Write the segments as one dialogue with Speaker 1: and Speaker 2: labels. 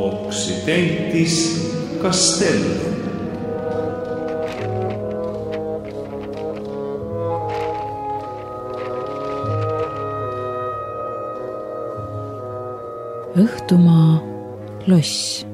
Speaker 1: Occidentis Castellum.
Speaker 2: Õhtumaa loss.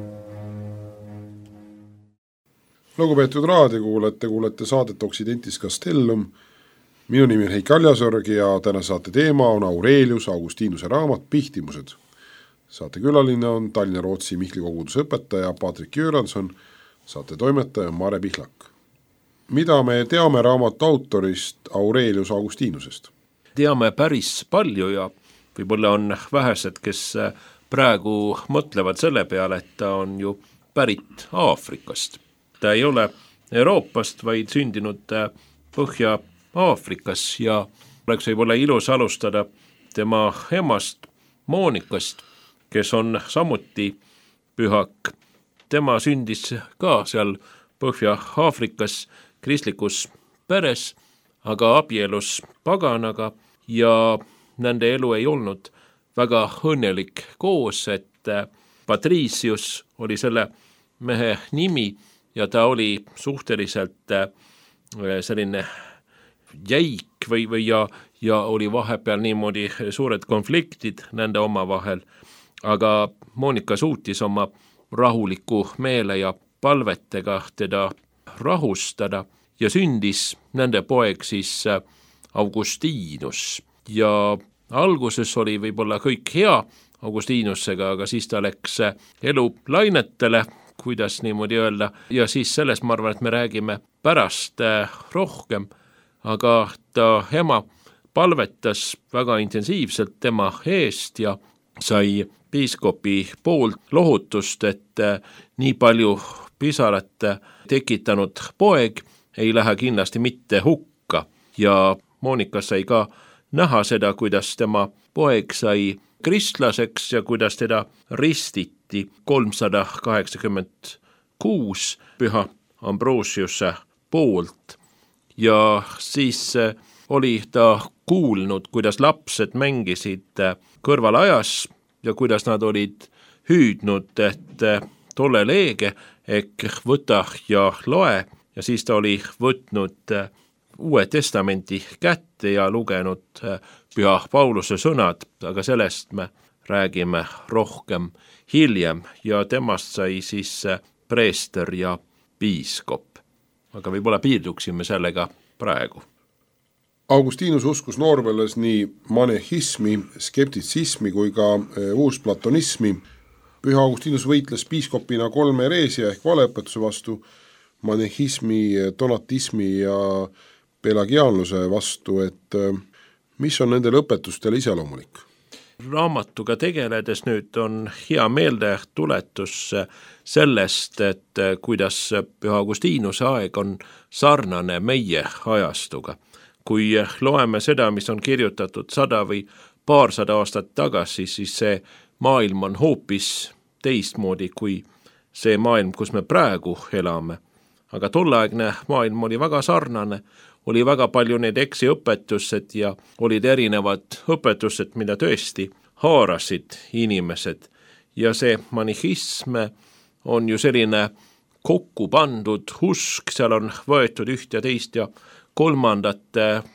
Speaker 3: Lugupeetud raadiokuulajad, te kuulete saadet Occidentis Castellum. Minu nimi on Heiki Aljasorg ja täna saate teema on Aurelius Augustinuse raamat Pihtimused. Saate külaline on Tallinna Rootsi Mihkli koguduse õpetaja Patrik Jüranson, saate toimetaja Mare Pihlak. Mida me teame raamatu autorist Aurelius Augustinusest?
Speaker 4: Teame päris palju ja võib-olla on vähesed, kes praegu mõtlevad selle peale, et ta on ju pärit Aafrikast. Ta ei ole Euroopast, vaid sündinud Põhja-Aafrikas ja oleks võib-olla ilus alustada tema emast Monikast, kes on samuti pühak. Tema sündis ka seal Põhja-Aafrikas kristlikus peres, aga abielus paganaga ja nende elu ei olnud väga õnnelik koos, et Patricius oli selle mehe nimi ja ta oli suhteliselt selline jäik ja oli vahepeal niimoodi suured konfliktid nende omavahel, aga Monika suutis oma rahuliku meele ja palvetega teda rahustada ja sündis nende poeg siis Augustinus ja alguses oli võib-olla kõik hea Augustinusega, aga siis ta läks elu lainetele, kuidas niimoodi öelda, ja siis sellest ma arvan, et me räägime pärast rohkem, aga ta ema palvetas väga intensiivselt tema eest ja sai piiskopi poolt lohutust, et nii palju pisarat tekitanud poeg ei lähe kindlasti mitte hukka ja Monika sai ka näha seda, kuidas tema poeg sai kristlaseks ja kuidas teda ristiti 386 püha Ambrosiuse poolt. Ja siis oli ta kuulnud, kuidas lapsed mängisid kõrvalajas ja kuidas nad olid hüüdnud, et tolle leege ehk võta ja loe ja siis ta oli võtnud Uue testamenti kätte ja lugenud püha Pauluse sõnad, aga sellest me räägime rohkem hiljem ja temast sai siis preester ja piiskop. Aga võib-olla piirduksime sellega praegu.
Speaker 3: Augustinus uskus noorpõlves nii manehismi, skeptitsismi kui ka uusplatonismi. Püha Augustinus võitles piiskopina 3 hereesia ehk valeõpetuse vastu, manehismi, donatismi ja pelagiaanluse vastu, et mis on nendel õpetustel iseloomulik?
Speaker 4: Raamatuga tegeledes nüüd on hea meelde tuletus sellest, et kuidas püha Augustinuse aeg on sarnane meie ajastuga. Kui loeme seda, mis on kirjutatud 100 või paarsada aastat tagasi, siis see maailm on hoopis teistmoodi kui see maailm, kus me praegu elame. Aga tolleaegne maailm oli väga sarnane, oli väga palju need eksiõpetused ja olid erinevad õpetused, mida tõesti haarasid inimesed. Ja see manichism on ju selline kokku pandud usk, seal on võetud üht ja teist ja kolmandat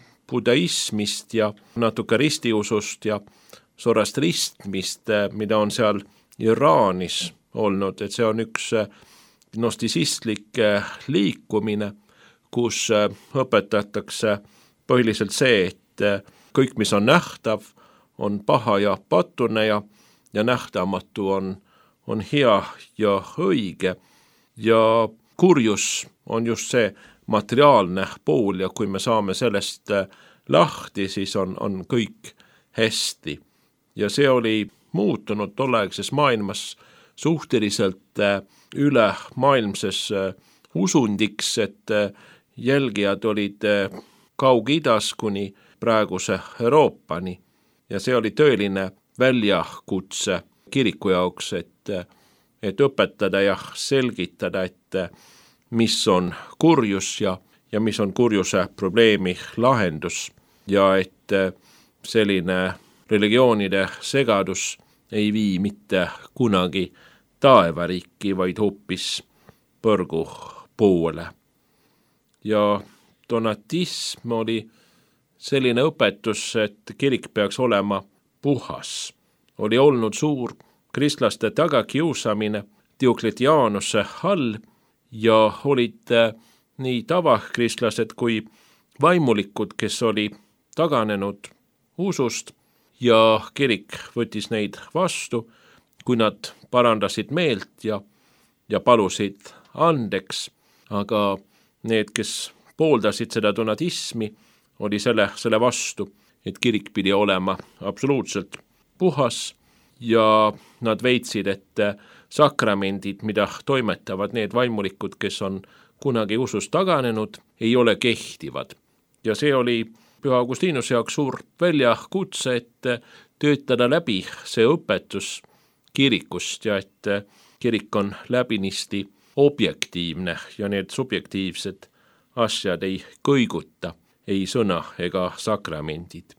Speaker 4: budaismist ja natuke ristiusust ja zoroastrismist, mida on seal Iraanis olnud, et see on üks gnostisistlik liikumine, kus õpetatakse põhiliselt see, et kõik, mis on nähtav, on paha ja patune ja nähtamatu on hea ja õige. Ja kurjus on just see materiaalne pool ja kui me saame sellest lahti, siis on kõik hästi. Ja see oli muutunud tolleaegses maailmas suhteliselt üle maailmses usundiks, et jälgijad olid Kaug-Idas kuni praeguse Euroopani ja see oli tõeline väljakutse kiriku jaoks, et õpetada ja selgitada, et mis on kurjus ja mis on kurjuse probleemi lahendus ja et selline religioonide segadus ei vii mitte kunagi taevariiki, vaid hoopis põrgu poole. Ja donatism oli selline õpetus, et kirik peaks olema puhas. Oli olnud suur kristlaste tagakiusamine Diokletianuse all ja olid nii tavakristlased kui vaimulikud, kes oli taganenud usust ja kirik võttis neid vastu, kui nad parandasid meelt ja palusid andeks, aga need, kes pooldasid seda donatismi, oli selle vastu, et kirik pidi olema absoluutselt puhas ja nad veitsid, et sakramendid, mida toimetavad need vaimulikud, kes on kunagi usust taganenud, ei ole kehtivad. Ja see oli Püha Augustinuse jaoks suur väljakutse, et töötada läbi see õpetus kirikust ja et kirik on läbinisti objektiivne ja need subjektiivsed asjad ei kõiguta, ei sõna ega sakramendid.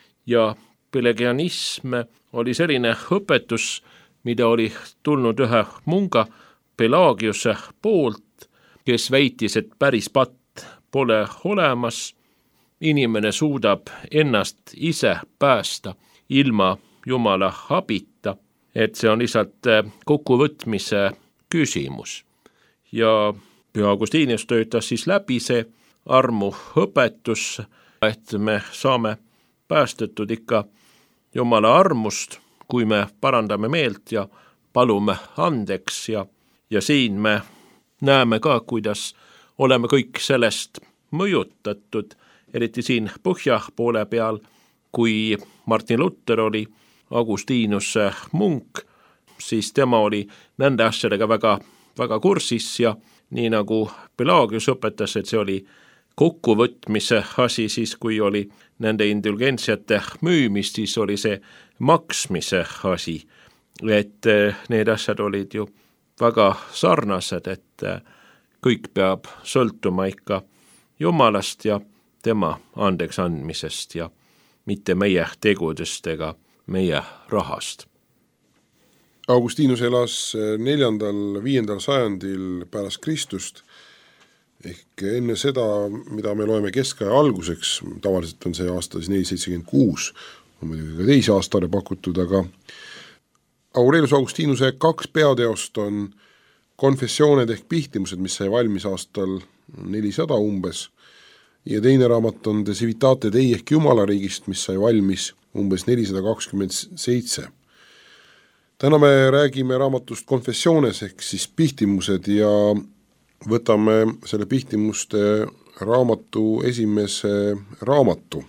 Speaker 4: Ja pelagianism oli selline õpetus, mida oli tulnud ühe munga Pelagiuse poolt, kes väitis, et päris patt pole olemas, inimene suudab ennast ise päästa ilma Jumala abita, et see on lihtsalt kokkuvõtmise küsimus. Ja Püha Augustinus töötas siis läbi see armu õpetus, et me saame päästetud ikka Jumala armust, kui me parandame meelt ja palume andeks ja siin me näeme ka, kuidas oleme kõik sellest mõjutatud, eriti siin põhja poole peal, kui Martin Luther oli Augustinuse munk, siis tema oli nende asjadega väga kursis ja nii nagu Pelagius õpetas, et see oli kokkuvõtmise asi, siis kui oli nende indulgentsiate müümist, siis oli see maksmise asi. Et need asjad olid ju väga sarnased, et kõik peab sõltuma ikka Jumalast ja tema andeks andmisest ja mitte meie tegudest ega meie rahast.
Speaker 3: Augustinus elas 4.–5. sajandil pärast Kristust, ehk enne seda, mida me loeme keskaja alguseks, tavaliselt on see aasta 476, on muidugi ka teisi aastaare pakutud, aga Aurelius Augustinuse 2 peateost on konfessiooned ehk pihtimused, mis sai valmis aastal 400 umbes, ja teine raamat on De Civitate Dei ehk Jumalariigist, mis sai valmis umbes 427. Täna me räägime raamatust Confessiones ehk siis pihtimused ja võtame selle pihtimuste raamatu esimese raamatu.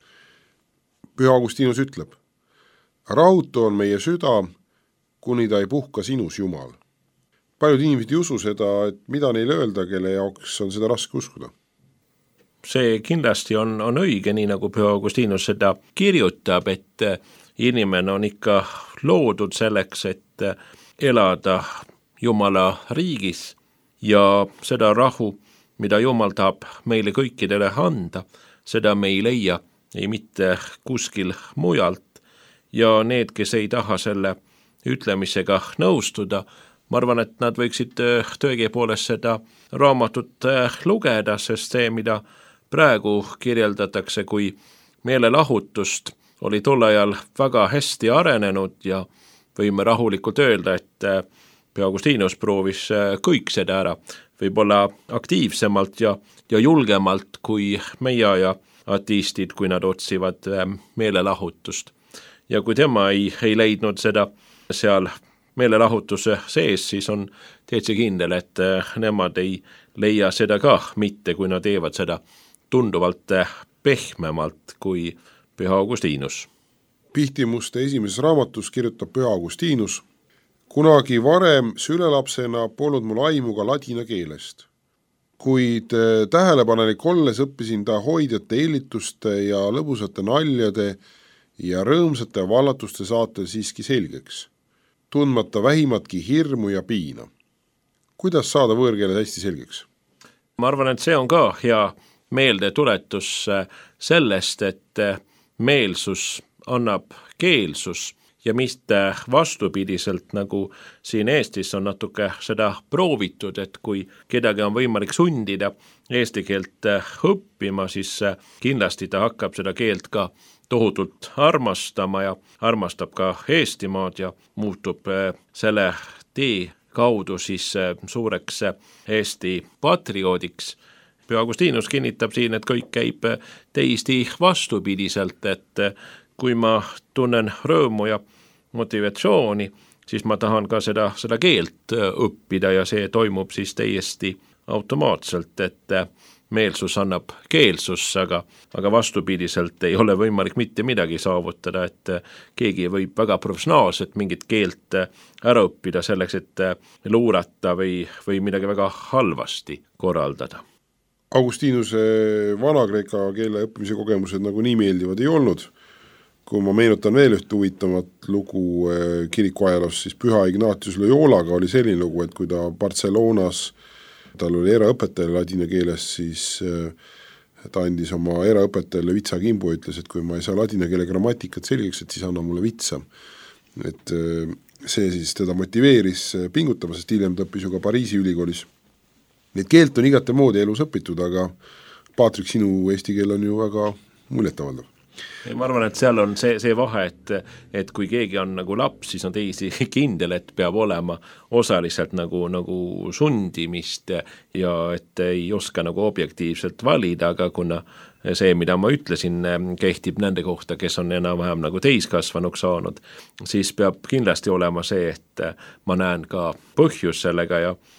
Speaker 3: Püha Augustinus ütleb: rahutu on meie süda, kuni ta ei puhka sinus, Jumal. Paljud inimesed ei usu seda, et mida neile öelda, kelle jaoks on seda raske uskuda.
Speaker 4: See kindlasti on õige, nii nagu Püha Augustinus seda kirjutab, et inimene on ikka loodud selleks, et elada Jumala riigis ja seda rahu, mida Jumal tahab meile kõikidele anda, seda me ei leia ei mitte kuskil mujalt ja need, kes ei taha selle ütlemisega nõustuda, ma arvan, et nad võiksid tõepoolest seda raamatut lugeda, sest see, mida praegu kirjeldatakse kui meelelahutust, oli tol ajal väga hästi arenenud ja võime rahulikult öelda, et Püha Augustinus proovis kõik seda ära, võib-olla aktiivsemalt ja julgemalt kui meie ja ateistid, kui nad otsivad meelelahutust. Ja kui tema ei leidnud seda seal meelelahutuse sees, siis on täitsa kindel, et nemad ei leia seda ka mitte, kui nad teevad seda tunduvalt pehmemalt kui Püha Augustinus.
Speaker 3: Pihtimuste esimeses raamatus kirjutab Püha Augustinus: kunagi varem sülelapsena polnud mul aimu ka ladina keelest, kuid tähelepanelik olles õppisin ta hoidjate eellituste ja lõbusate naljade ja rõõmsate vallatuste saatel siiski selgeks, tundmata vähimatki hirmu ja piina. Kuidas saada võõrkeeled hästi selgeks?
Speaker 4: Ma arvan, et see on ka hea meeldetuletus sellest, et meelsus annab keelsus ja mitte vastupidiselt, nagu siin Eestis on natuke seda proovitud, et kui kedagi on võimalik sundida eesti keelt õppima, siis kindlasti ta hakkab seda keelt ka tohutult armastama ja armastab ka Eestimaad ja muutub selle tee kaudu siis suureks Eesti patrioodiks. Püha Augustinus kinnitab siin, et kõik käib täiesti vastupidiselt, et kui ma tunnen rõõmu ja motivatsiooni, siis ma tahan ka seda keelt õppida ja see toimub siis täiesti automaatselt, et meelsus annab keelsus, aga vastupidiselt ei ole võimalik mitte midagi saavutada, et keegi võib väga professionaalselt mingit keelt ära õppida selleks, et luurata või midagi väga halvasti korraldada.
Speaker 3: Augustinuse Vana-Kreeka keele õppimise kogemused nagu nii meeldivad ei olnud. Kui ma meenutan veel üht huvitavat lugu kiriku ajaloos, siis Püha Ignatius Loyolaga oli selline lugu, et kui ta Barcelonas tal oli eraõpetaja ladina keeles, siis ta andis oma eraõpetajale vitsakimbu ja ütles, et kui ma ei saa ladina keele grammatikat selgeks, et siis anna mulle vitsa. Et see siis teda motiveeris pingutama, sest hiljem ta õppis ju ka Pariisi ülikoolis. Need keelt on igate moodi elus õpitud, aga Paatrik, sinu eesti keel on ju väga muljetavaldav.
Speaker 4: Ma arvan, et seal on see vahe, et kui keegi on nagu laps, siis on teisi kindel, et peab olema osaliselt nagu sundimist ja et ei oska nagu objektiivselt valida, aga kuna see, mida ma ütlesin, kehtib nende kohta, kes on enam-vähem nagu täiskasvanuks saanud, siis peab kindlasti olema see, et ma näen ka põhjus sellega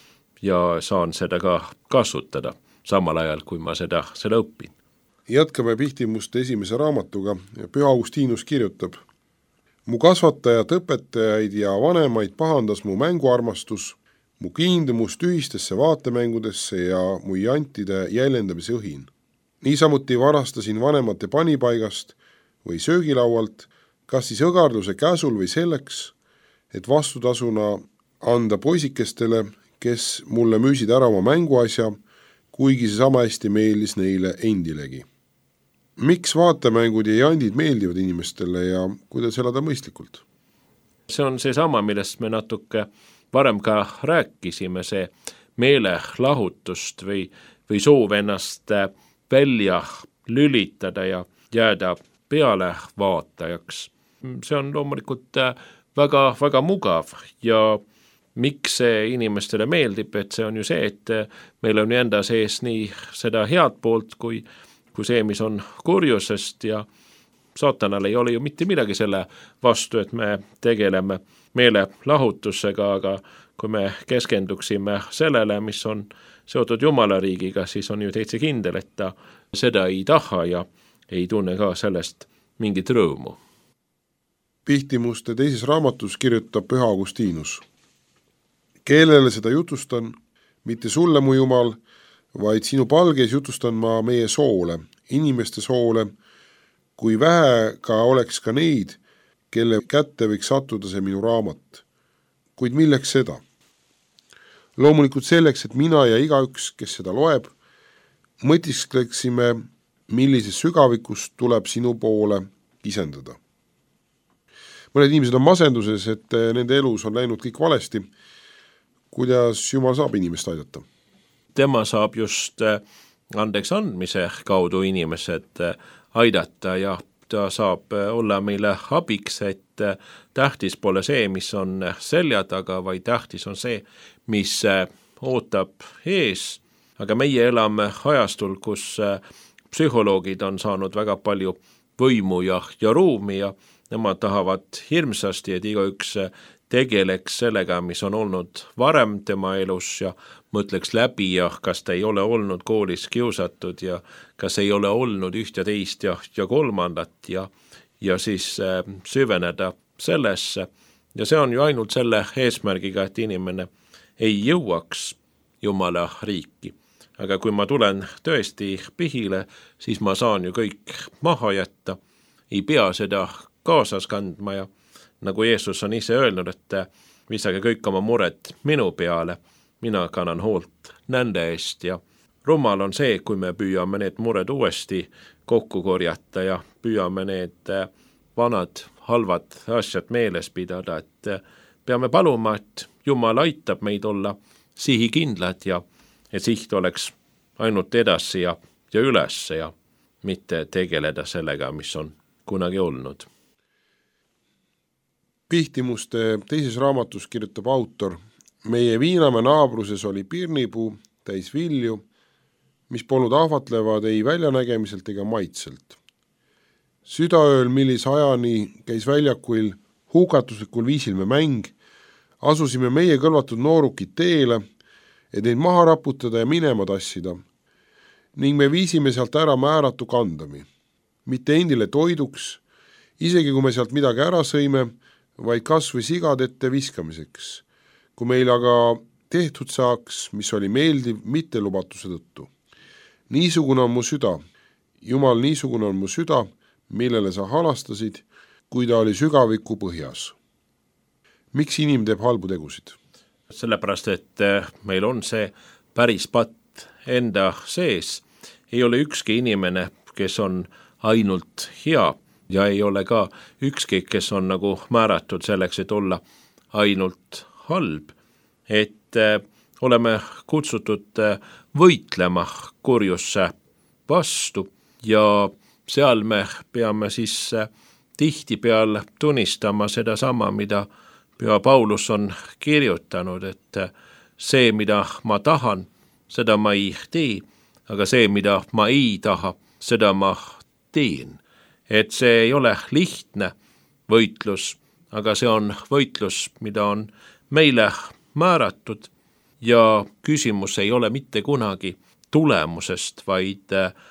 Speaker 4: ja saan seda ka kasutada samal ajal, kui ma seda õpin.
Speaker 3: Jätkame Pihtimuste esimese raamatuga ja Püha Augustinus kirjutab: Mu kasvatajad, õpetajaid ja vanemaid pahandas mu mänguarmastus, mu kiindumus tühistesse vaatemängudesse ja mu jantide jäljendamise õhin. Niisamuti varastasin vanemate panipaigast või söögilaualt, kas siis õgarduse käsul või selleks, et vastutasuna anda poisikestele, kes mulle müüsid ära oma mänguasja, kuigi see sama hästi meeldis neile endilegi. Miks vaatemängud ja jandid meeldivad inimestele ja kuidas elada mõistlikult?
Speaker 4: See on see sama, millest me natuke varem ka rääkisime, see meelelahutust või soov ennast välja lülitada ja jääda peale vaatajaks. See on loomulikult väga, väga mugav ja miks see inimestele meeldib, et see on ju see, et meil on enda sees nii seda head poolt kui see, mis on kurjusest ja saatanal ei ole ju mitte midagi selle vastu, et me tegeleme meelelahutusega, aga kui me keskenduksime sellele, mis on seotud Jumala riigiga, siis on ju täitsa kindel, et ta seda ei taha ja ei tunne ka sellest mingit rõõmu.
Speaker 3: Pihtimuste teises raamatus kirjutab Püha Augustinus: Keelele seda jutustan, mitte sulle, mu Jumal, vaid sinu palges jutustan ma meie soole, inimeste soole, kui vähe ka oleks ka neid, kelle kätte võiks sattuda see minu raamat. Kuid milleks seda? Loomulikult selleks, et mina ja igaüks, kes seda loeb, mõtiskleksime, millises sügavikus tuleb sinu poole kisendada. Mõned inimesed on masenduses, et nende elus on läinud kõik valesti. Kuidas Jumal saab inimest aidata?
Speaker 4: Tema saab just andeks andmise kaudu inimesed aidata ja ta saab olla meile abiks, et tähtis pole see, mis on selja taga, vaid tähtis on see, mis ootab ees. Aga meie elame ajastul, kus psühholoogid on saanud väga palju võimu ja ruumi ja nemad tahavad hirmsasti, et igaüks tegeleks sellega, mis on olnud varem tema elus ja mõtleks läbi ja kas ta ei ole olnud koolis kiusatud ja kas ei ole olnud üht ja teist ja kolmandat ja siis süveneda sellesse. Ja see on ju ainult selle eesmärgiga, et inimene ei jõuaks Jumala riiki. Aga kui ma tulen tõesti pihile, siis ma saan ju kõik maha jätta, ei pea seda kaasas kandma ja nagu Jeesus on ise öelnud, et visage kõik oma mured minu peale, mina kannan hoolt nende eest ja rumal on see, kui me püüame need mured uuesti kokku korjata ja püüame need vanad halvad asjad meeles pidada, et peame paluma, et Jumal aitab meid olla sihikindlad ja siht oleks ainult edasi ja üles ja mitte tegeleda sellega, mis on kunagi olnud.
Speaker 3: Pihtimuste teises raamatus kirjutab autor: meie Viinamäe naabruses oli pirnipuu täis vilju, mis polnud ahvatlevad ei väljanägemiselt ega maitselt. Südaööl, millis ajani käis väljakuil hukatuslikul viisil me mäng, asusime meie kõlvatud noorukid teele, et neid maha raputada ja minema tassida, ning me viisime sealt ära määratu kandami. Mitte endile toiduks, isegi kui me sealt midagi ära sõime, vaid kas või sigad ette viskamiseks, kui meil aga tehtud saaks, mis oli meeldiv mitte lubatuse tõttu. Niisugune on mu süda, Jumal, niisugune on mu süda, millele sa halastasid, kui ta oli sügaviku põhjas. Miks inim teeb halbu tegusid?
Speaker 4: Sellepärast, et meil on see päris patt enda sees. Ei ole ükski inimene, kes on ainult hea ja ei ole ka ükski, kes on nagu määratud selleks, et olla ainult halb. Et oleme kutsutud võitlema kurjusse vastu ja seal me peame siis tihtipeal tunnistama seda sama, mida Püha Paulus on kirjutanud, et see, mida ma tahan, seda ma ei tee, aga see, mida ma ei taha, seda ma teen. Et see ei ole lihtne võitlus, aga see on võitlus, mida on meile määratud ja küsimus ei ole mitte kunagi tulemusest, vaid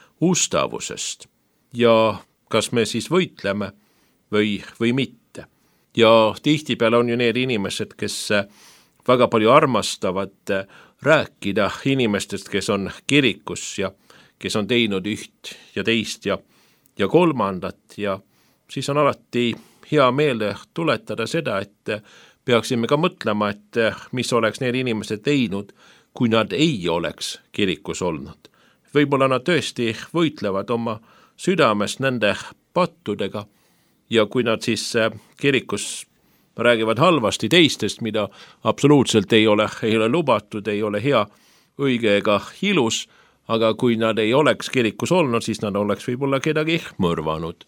Speaker 4: ustavusest. Ja kas me siis võitleme või mitte. Ja tihtipeale on ju need inimesed, kes väga palju armastavad rääkida inimestest, kes on kirikus ja kes on teinud üht ja teist ja kolmandat ja siis on alati hea meelde tuletada seda, et peaksime ka mõtlema, et mis oleks need inimesed teinud, kui nad ei oleks kirikus olnud. Võib-olla nad tõesti võitlevad oma südames nende pattudega ja kui nad siis kirikus räägivad halvasti teistest, mida absoluutselt ei ole lubatud, ei ole hea, õige ega ilus, aga kui nad ei oleks kirikus olnud, siis nad oleks võib-olla kedagi mõrvanud.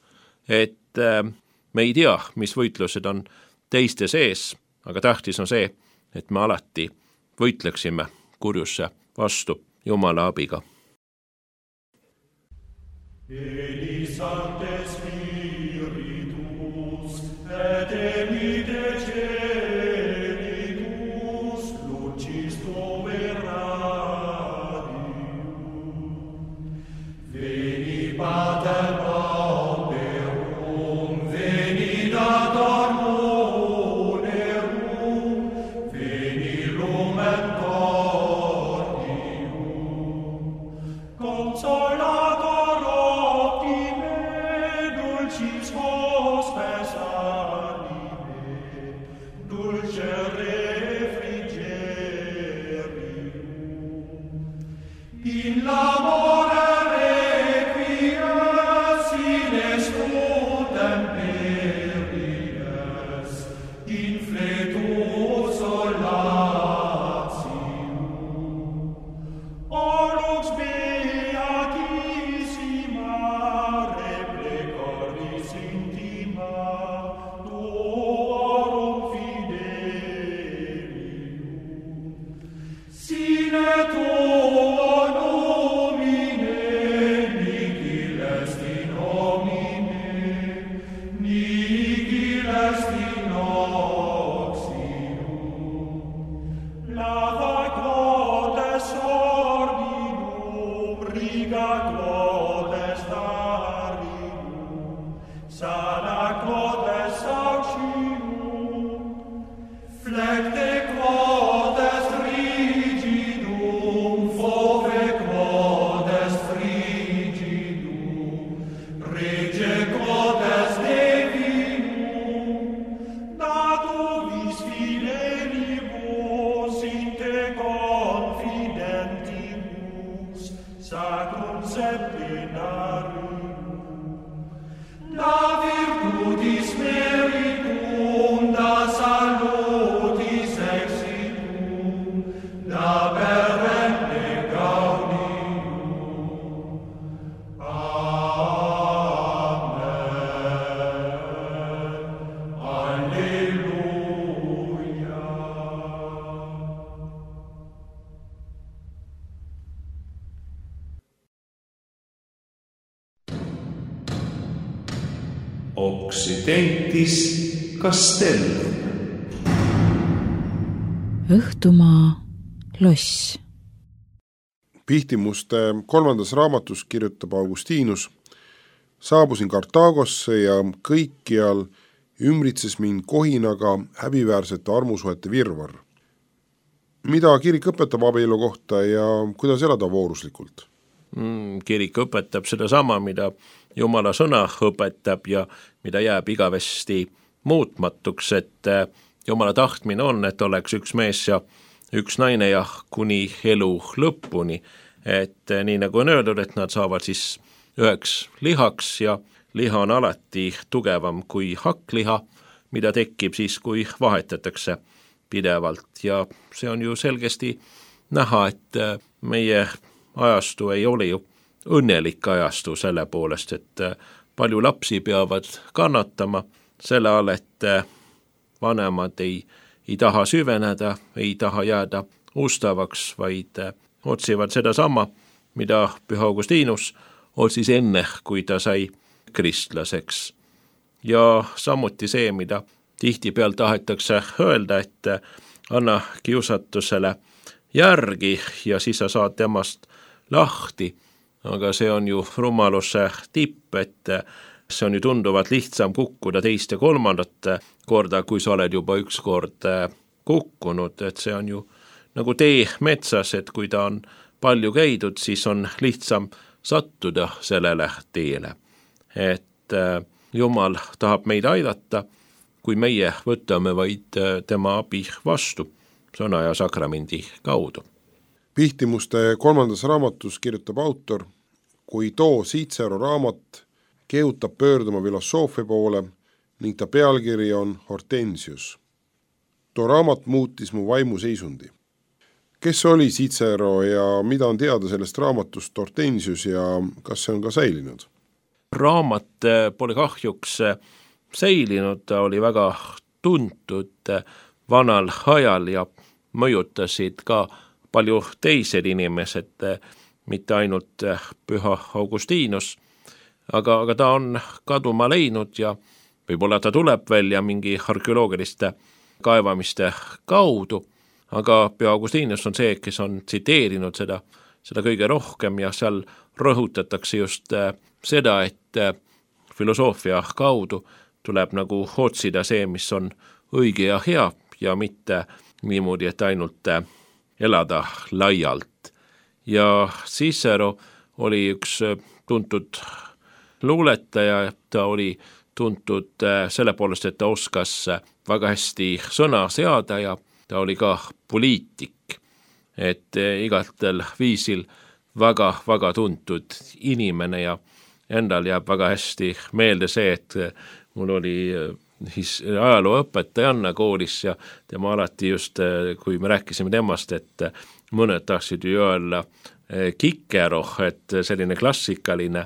Speaker 4: Et me ei tea, mis võitlused on teiste sees, aga tähtis on see, et me alati võitleksime kurjusse vastu Jumala abiga.
Speaker 5: La virtù di
Speaker 1: Occidentis Castellum.
Speaker 2: Õhtumaa loss.
Speaker 3: Pihtimuste 3. raamatus kirjutab Augustinus: saabusin Kartaagosse ja kõikjal ümbritses mind kohinaga häbiväärsete armusuhete virvar. Mida kirik õpetab abielu kohta ja kuidas elada vooruslikult?
Speaker 4: Kirik õpetab seda sama, mida Jumala sõna õpetab ja mida jääb igavesti muutmatuks, et Jumala tahtmine on, et oleks üks mees ja üks naine ja kuni elu lõpuni, et nii nagu on öeldud, et nad saavad siis üheks lihaks ja liha on alati tugevam kui hakkliha, mida tekib siis, kui vahetatakse pidevalt ja see on ju selgesti näha, et meie ajastu ei ole ju õnnelik ajastu selle poolest, et palju lapsi peavad kannatama selle all, et vanemad ei taha süveneda, ei taha jääda ustavaks, vaid otsivad seda sama, mida Püha Augustinus otsis enne, kui ta sai kristlaseks. Ja samuti see, mida tihtipealt tahetakse öelda, et anna kiusatusele järgi ja siis sa saad temast lahti, aga see on ju rumaluse tipp, et see on ju tunduvalt lihtsam kukkuda teist ja kolmandat korda, kui sa oled juba üks kord kukkunud, et see on ju nagu tee metsas, et kui ta on palju käidud, siis on lihtsam sattuda sellele teele. Et Jumal tahab meid aidata, kui meie võtame vaid tema abi vastu sõna ja sakramendi kaudu.
Speaker 3: Pihtimuste 3. raamatus kirjutab autor: kui too Cicero raamat kehutab pöörduma filosoofia poole ning ta pealkiri on Hortensius. Too raamat muutis mu vaimu seisundi. Kes oli Cicero ja mida on teada sellest raamatust Hortensius ja kas see on ka säilinud?
Speaker 4: Raamat pole kahjuks säilinud, ta oli väga tuntud vanal ajal ja mõjutasid ka palju teised inimesed, mitte ainult Püha Augustinus, aga ta on kaduma läinud ja võib-olla ta tuleb välja mingi arheoloogiliste kaevamiste kaudu, aga Püha Augustinus on see, kes on tsiteerinud seda kõige rohkem ja seal rõhutatakse just seda, et filosoofia kaudu tuleb nagu otsida see, mis on õige ja hea ja mitte niimoodi, et ainult elada laialt. Ja Cicero oli üks tuntud luuletaja, ta oli tuntud selle poolest, et ta oskas väga hästi sõna seada ja ta oli ka poliitik, et igatel viisil väga tuntud inimene ja endal jääb väga hästi meelde see, et mul oli ajalooõpetajanna koolis ja tema alati just, kui me rääkisime temast, et mõned tahtsid ju öelda Kikero, et selline klassikaline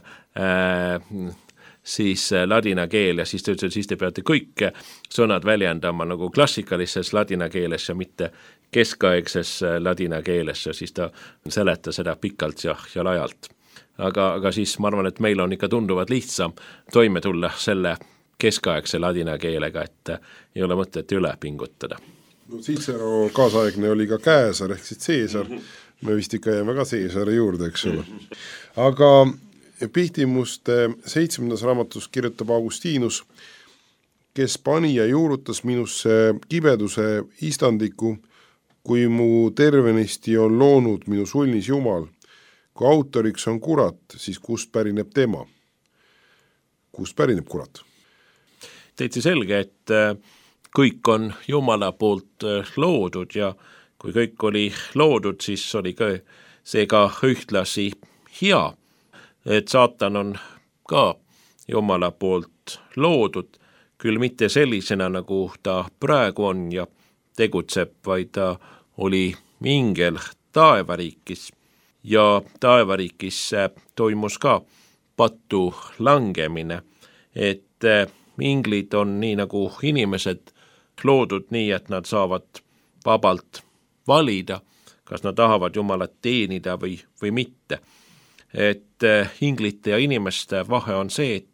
Speaker 4: siis ladina keel ja siis ta ütles, et siis te peate kõik sõnad väljendama nagu klassikalises ladina keeles ja mitte keskaegses ladina keeles ja siis ta seletas seda pikalt ja laialt. Aga siis ma arvan, et meil on ikka tunduvalt lihtsam toime tulla selle keskaegse ladina keelega, et ei ole mõtet üle pingutada.
Speaker 3: No, Cicero kaasaegne oli ka Käesar ehk siis Caesar, me vist ikka jääme ka Caesari juurde, eks ole. Aga Pihtimuste 7. raamatus kirjutab Augustinus: kes pani ja juurutas minusse kibeduse istandiku, kui mu tervenisti on loonud minu sulnis Jumal. Kui autoriks on kurat, siis kust pärineb tema? Kust pärineb kurat?
Speaker 4: Täitsa selge, et kõik on Jumala poolt loodud ja kui kõik oli loodud, siis oli ka see ka ühtlasi hea, et saatan on ka Jumala poolt loodud, küll mitte sellisena, nagu ta praegu on ja tegutseb, vaid ta oli ingel taevariigis ja taevariigis toimus ka patu langemine, et inglid on nii nagu inimesed loodud nii, et nad saavad vabalt valida, kas nad tahavad Jumalat teenida või mitte. Et inglite ja inimeste vahe on see, et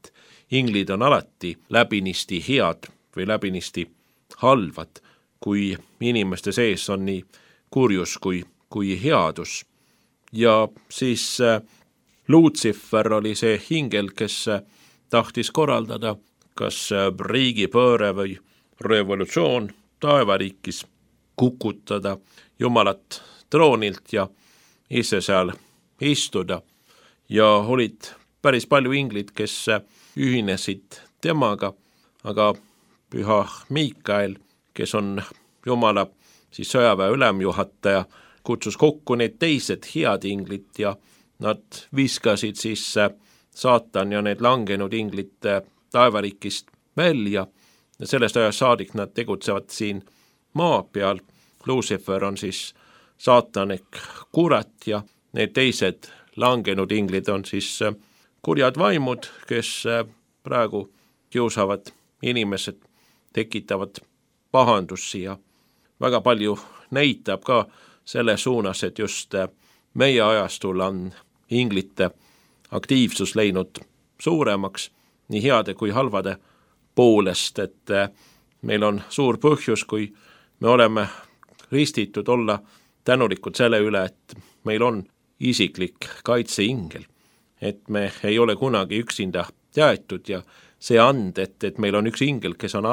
Speaker 4: inglid on alati läbinisti head või läbinisti halvad, kui inimeste sees on nii kurjus kui headus. Ja siis Lucifer oli see ingel, kes tahtis korraldada kas riigipööre või revolutsioon taevariikis, kukutada Jumalat troonilt ja ise seal istuda. Ja olid päris palju inglid, kes ühinesid temaga, aga püha Miikael, kes on Jumala siis sõjaväe ülemjuhataja, kutsus kokku need teised head inglid ja nad viskasid siis saatan ja need langenud inglid taevariikist välja. Ja sellest ajast saadik nad tegutsevad siin maa peal. Lucifer on siis saatan ehk kurat ja need teised langenud inglid on siis kurjad vaimud, kes praegu kiusavad inimesed, tekitavad pahandusi ja väga palju näitab ka selle suunas, et just meie ajastul on inglite aktiivsus läinud suuremaks nii heade kui halvade poolest, et meil on suur põhjus, kui me oleme ristitud, olla tänulikud selle üle, et meil on isiklik kaitseingel, et me ei ole kunagi üksinda jäetud ja see and, et meil on üks ingel, kes on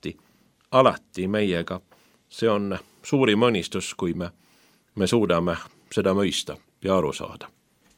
Speaker 4: alati meiega, see on suurim õnnistus, kui me suudame seda mõista ja aru saada.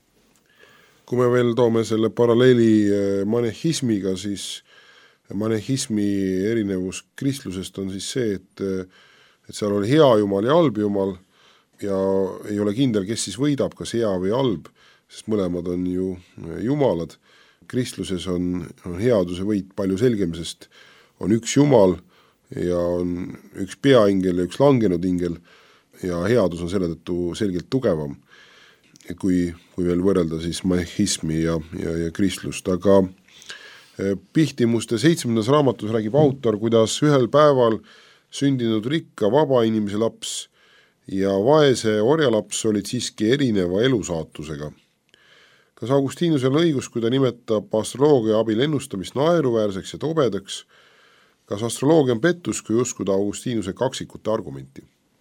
Speaker 3: Kui me veel toome selle paralleeli manehismiga, siis manehismi erinevus kristlusest on siis see, et seal oli hea jumal ja halb jumal ja ei ole kindel, kes siis võidab, kas hea või halb, sest mõlemad on ju jumalad. Kristluses on headuse võit palju selgem, sest on üks jumal ja on üks peaingel ja üks langenud ingel ja headus on selle tõttu selgelt tugevam, kui veel võrrelda siis manehismi ja kristlust. Aga Pihtimuste 7. raamatus räägib autor, kuidas ühel päeval sündinud rikka vaba inimese laps ja vaese orjalaps olid siiski erineva elusaatusega. Kas Augustinusel on õigus, kui ta nimetab astroloogia abil ennustamist naeruväärseks ja tobedaks? Kas astroloogia on pettus, kui uskuda Augustinuse kaksikute argumenti?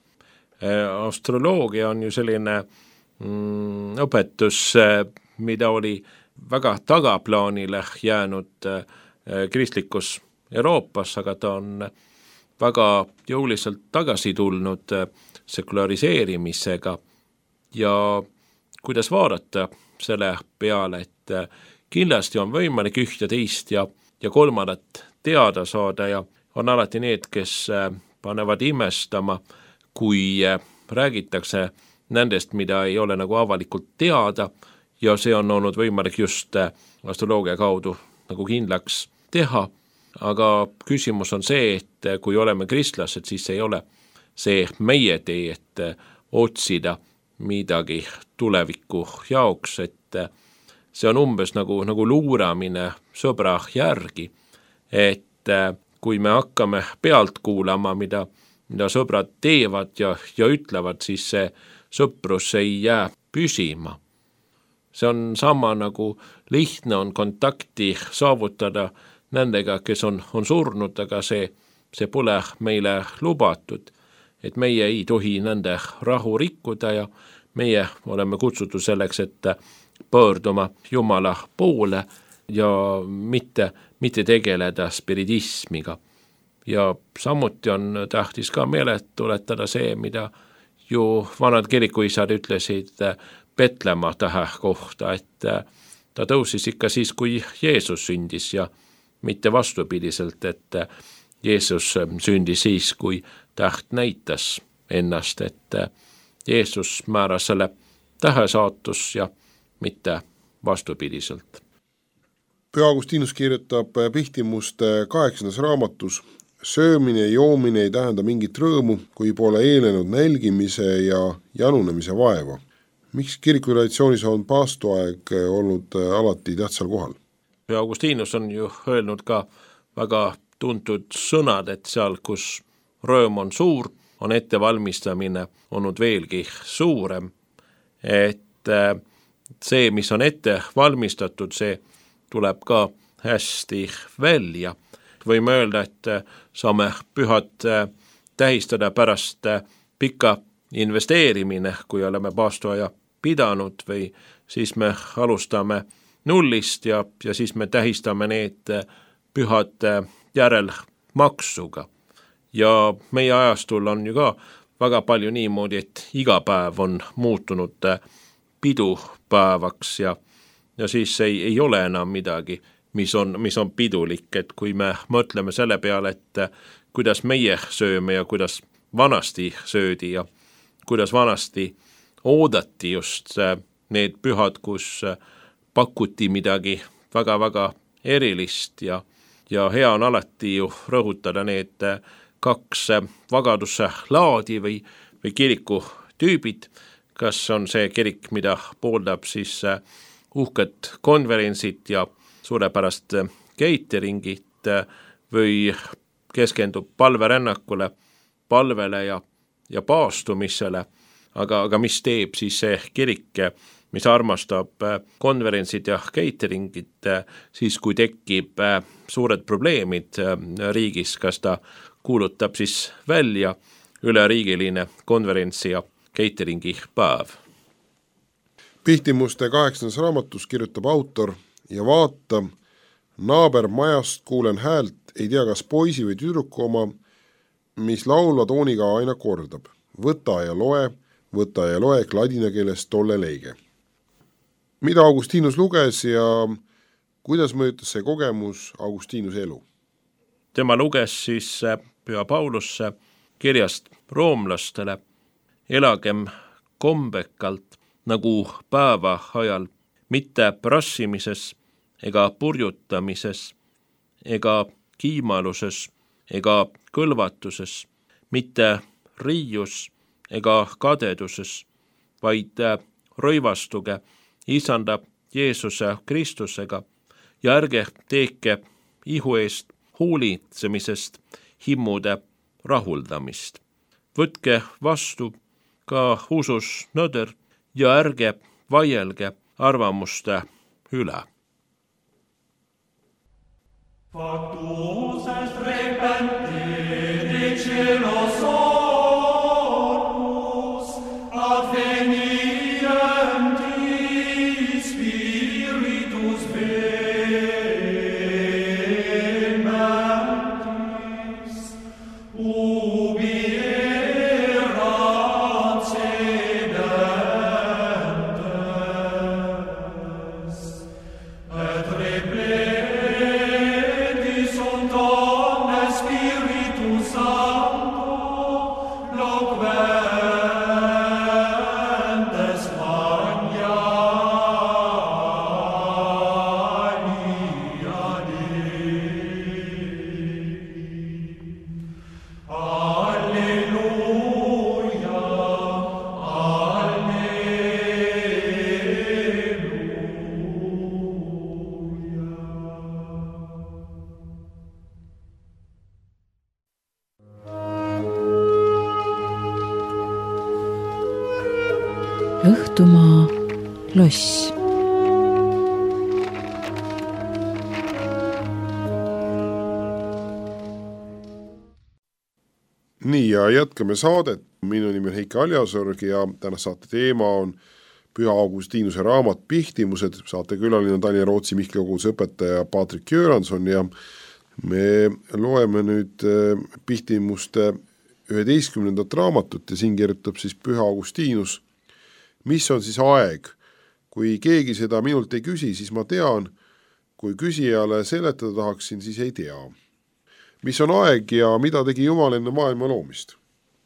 Speaker 4: Astroloogia on ju selline õpetus, mida oli väga tagaplaanile jäänud kristlikus Euroopas, aga ta on väga jõuliselt tagasi tulnud sekulariseerimisega ja kuidas vaadata selle peale, et kindlasti on võimalik üht ja teist ja kolmandat teada saada ja on alati need, kes panevad imestama, kui räägitakse nendest, mida ei ole nagu avalikult teada ja see on olnud võimalik just astroloogia kaudu nagu kindlaks teha, aga küsimus on see, et kui oleme kristlased, siis ei ole see meie tee, et otsida midagi tuleviku jaoks, et see on umbes nagu luuramine sõbra järgi, et kui me hakkame pealt kuulama, mida sõbrad teevad ja ütlevad, siis see sõprus ei jää püsima. See on sama nagu lihtne on kontakti saavutada nendega, kes on surnud, aga see pole meile lubatud, et meie ei tohi nende rahu rikkuda ja meie oleme kutsutud selleks, et pöörduma Jumala poole ja mitte tegeleda spiritismiga. Ja samuti on tähtis ka meelde tuletada see, mida ju vanad kirikuisad ütlesid Petlemma tähe kohta, et ta tõusis ikka siis, kui Jeesus sündis ja mitte vastupidiselt, et Jeesus sündis siis, kui täht näitas ennast, et Jeesus määras selle tähe saatus ja mitte vastupidiselt.
Speaker 3: Püha Augustinus kirjutab Pihtimuste 8. raamatus: söömine ja joomine ei tähenda mingit rõõmu, kui pole eelnenud nälgimise ja janunemise vaeva. Miks kirikutraditioonis on paastuaeg olnud alati tähtsal kohal?
Speaker 4: Püha Augustinus on ju öelnud ka väga tuntud sõnad, et seal, kus rõõm on suur, on ettevalmistamine olnud veelgi suurem, et see, mis on ette valmistatud, see tuleb ka hästi välja. Võime öelda, et saame pühad tähistada pärast pika investeerimine, kui oleme paastoaja pidanud, või siis me alustame nullist ja siis me tähistame need pühad järelmaksuga. Ja meie ajastul on ju ka väga palju niimoodi, et iga päev on muutunud pidupäevaks ja siis ei ole enam midagi, mis on pidulik, et kui me mõtleme selle peale, et kuidas meie sööme ja kuidas vanasti söödi ja kuidas vanasti oodati just need pühad, kus pakuti midagi väga-väga erilist ja hea on alati ju rõhutada need kaks vagaduse laadi või kiriku tüübid, kas on see kirik, mida pooldab siis uhked konverentsid ja suurepärast cateringit või keskendub palverännakule, palvele ja paastumisele, aga mis teeb siis see kirik, mis armastab konverentsid ja cateringit, siis kui tekib suured probleemid riigis, kas ta kuulutab siis välja üleriigiline konverentsi ja cateringi päev.
Speaker 3: Pihtimuste 8. raamatus kirjutab autor ja vaata, naabermajast kuulen häält, ei tea kas poisi või tüdruku oma, mis laulva tooniga aina kordab. Võta ja loe ladina keeles tolle leige. Mida Augustinus luges ja kuidas mõjutas see kogemus Augustinuse elu?
Speaker 4: Tema luges siis Püha Paulus kirjast roomlastele, elagem kombekalt nagu päeva ajal, mitte prassimises ega purjutamises ega kiimaluses ega kõlvatuses, mitte riius ega kadeduses, vaid rõivastuge Isanda Jeesuse Kristusega ja ärge teeke ihu eest hoolitsemisest himmude rahuldamist. Võtke vastu ka usus nõder ja ärge vaielge arvamuste üle.
Speaker 5: Factus est repentire celos ormus, adveniem ti spiritus vehementis, ubi erat sedentes, et repletis sunt omne Spiritus Sancto, loquentes magnani. Alleluia,
Speaker 2: Õhtumaa loss.
Speaker 3: Nii ja jätkame saadet. Minu nimi on Heiki Aljasorg ja tänase saate teema on Püha Augustinuse raamat Pihtimused. Saate külaline on Tallinna Rootsi Mihkli koguduse õpetaja Patrik Göransson ja me loeme nüüd Pihtimuste 11. raamatut ja siin kirjutab siis Püha Augustinus, mis on siis aeg. Kui keegi seda minult ei küsi, siis ma tean. Kui küsijale seletada tahaksin, siis ei tea. Mis on aeg ja mida tegi Jumal enne maailma loomist?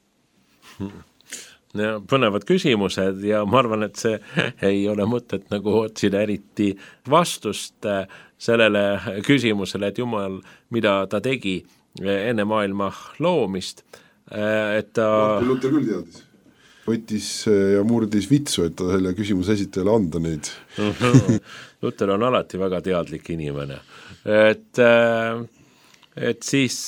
Speaker 4: Põnevad küsimused ja ma arvan, et see ei ole mõtet nagu otsida eriti vastust sellele küsimusele, et Jumal, mida ta tegi enne maailma loomist. Et ta...
Speaker 3: Luther küll teadis. Võttis ja murdis vitsu, et ta selle küsimuse esitajale anda neid.
Speaker 4: Luther on alati väga teadlik inimene. Et siis...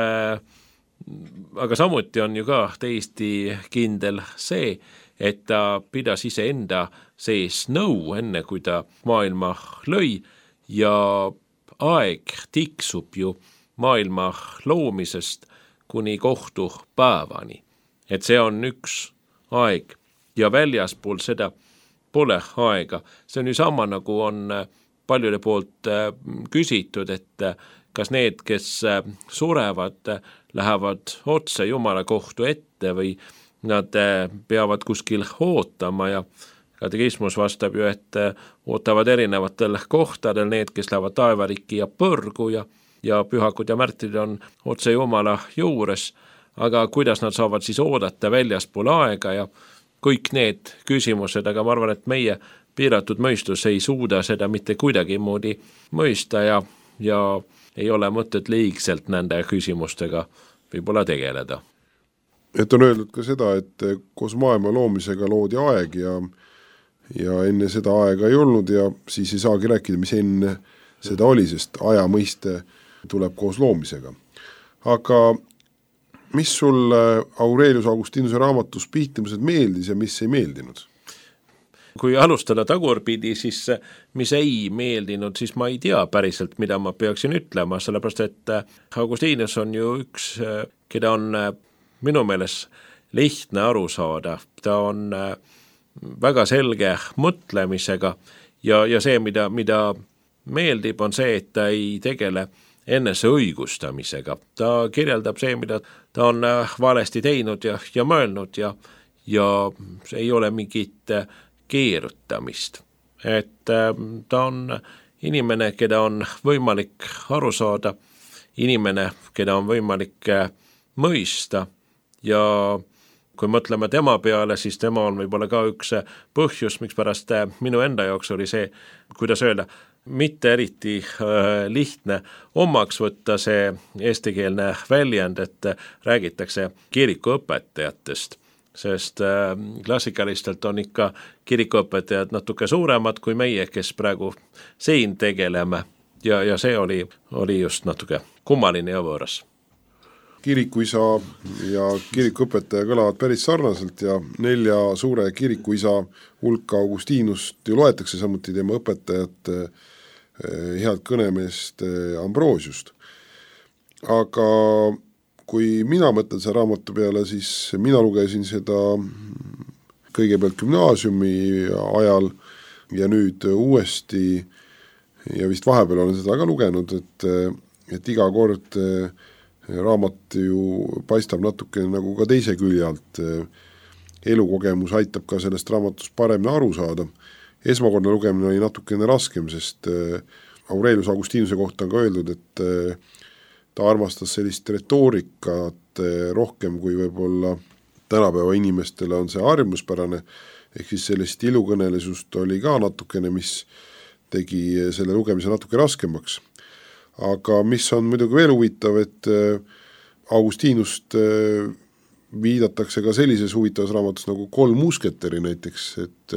Speaker 4: aga samuti on ju ka täiesti kindel see, et ta pidas iseenda sees nõu enne, kui ta maailma lõi ja aeg tiksub ju maailma loomisest kuni kohtupäevani. Et see on üks aeg ja väljaspool seda pole aega. See on ju sama, nagu on paljude poolt küsitud, et kas need, kes surevad, lähevad otse Jumala kohtu ette või nad peavad kuskil ootama ja katekismus vastab ju, et ootavad erinevatel kohtadel need, kes lähevad taevarikki ja põrgu ja pühakud ja märtrid on otse Jumala juures, aga kuidas nad saavad siis oodata väljaspool aega ja kõik need küsimused, aga ma arvan, et meie piiratud mõistus ei suuda seda mitte kuidagi moodi mõista ja ei ole mõtet liigselt nende küsimustega võib-olla tegeleda.
Speaker 3: Et on öeldud ka seda, et koos maailma loomisega loodi aeg ja enne seda aega ei olnud ja siis ei saagi rääkida, mis enne seda oli, sest aja mõiste tuleb koos loomisega. Aga mis sul Aurelius Augustinuse raamatus Pihtimused meeldis ja mis ei meeldinud?
Speaker 4: Kui alustada tagurpidi, siis mis ei meeldinud, siis ma ei tea päriselt, mida ma peaksin ütlema, sellepärast et Augustinus on ju üks, keda on minu meelest lihtne aru saada. Ta on väga selge mõtlemisega ja see, mida meeldib, on see, et ta ei tegele enese õigustamisega. Ta kirjeldab see, mida ta on valesti teinud ja mõelnud ja ei ole mingit keerutamist. Et ta on inimene, keda on võimalik aru saada, inimene, keda on võimalik mõista ja kui mõtleme tema peale, siis tema on võib-olla ka üks põhjus, miks pärast minu enda jaoks oli see, kuidas öelda, mitte eriti lihtne omaks võtta see eestikeelne väljend, et räägitakse kirikuõpetajatest, sest klassikalistelt on ikka kirikuõpetajad natuke suuremad kui meie, kes praegu siin tegeleme ja see oli just natuke kummaline ja võõras.
Speaker 3: Kirikuisa ja kirikuõpetaja kõlavad päris sarnaselt ja 4 suure kirikuisa hulka Augustinust ju loetakse, samuti tema õpetajat head kõnemeest Ambrosiust. Aga kui mina mõtlen selle raamatu peale, siis mina lugesin seda kõigepealt gümnaasiumi ajal ja nüüd uuesti ja vist vahepeal olen seda ka lugenud, et iga kord raamat ju paistab natuke nagu ka teise külje alt. Elukogemus aitab ka sellest raamatust paremini aru saada. Esmakordne lugemine oli natukene raskem, sest Aurelius Augustinuse kohta on ka öeldud, et ta armastas sellist retoorikat rohkem kui võib-olla tänapäeva inimestele on see harjumuspärane, ehk siis sellist ilukõnelisust oli ka natukene, mis tegi selle lugemise natuke raskemaks. Aga mis on muidugi veel huvitav, et Augustinust viidatakse ka sellises huvitavas raamatus nagu 3 musketeri näiteks, et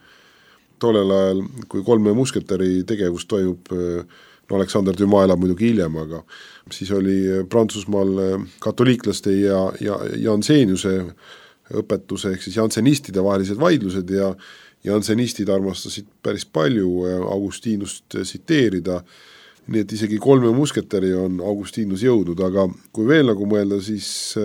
Speaker 3: tollel ajal, kui 3 musketeri tegevus toimub, Alexander Dumas elab muidugi hiljem, aga siis oli Prantsusmaal katoliiklaste ja Janseniuse õpetuse, ehk siis jansenistide vahelised vaidlused ja jansenistid armastasid päris palju Augustinust tsiteerida, nii et isegi 3 musketeri on Augustinus jõudnud, aga kui veel nagu mõelda, siis